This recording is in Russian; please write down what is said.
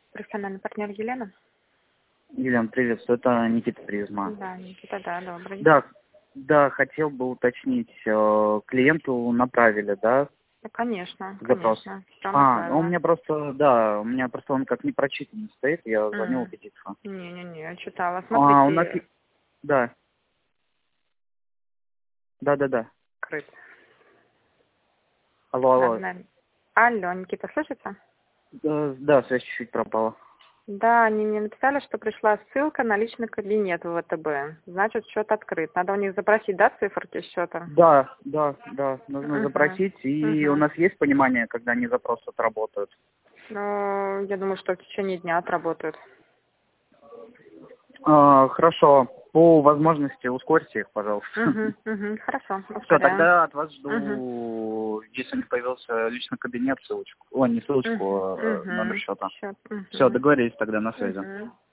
Профессиональный партнер Елена? Елена, приветствую. Это Никита Призма. Да, Никита, да, добрый. Да, хотел бы уточнить, клиенту направили, да, Да, конечно, запрос? конечно. Все Ну, у направила. меня просто, да, у меня просто он как непрочитанный стоит, я звоню убедиться. Не-не-не, я читала. У нас, Смотрите, да, да. открыт. Надо, Алло. наверное. Алло, Никита, слышите? Да, связь чуть-чуть пропала. Да, они мне написали, что пришла ссылка на личный кабинет в ВТБ. Значит, счет открыт. Надо у них запросить, да, циферки счета? Да, нужно Угу. запросить, и у Угу. нас есть понимание, когда они запрос отработают. Ну, я думаю, что в течение дня отработают. Хорошо, по возможности ускорьте их, пожалуйста. Хорошо, Все, ускоряем. тогда от вас Угу. жду, если у них появился личный кабинет, ссылочку. О, не ссылочку, а номер счета. Счет. Все, договорились тогда, на связи.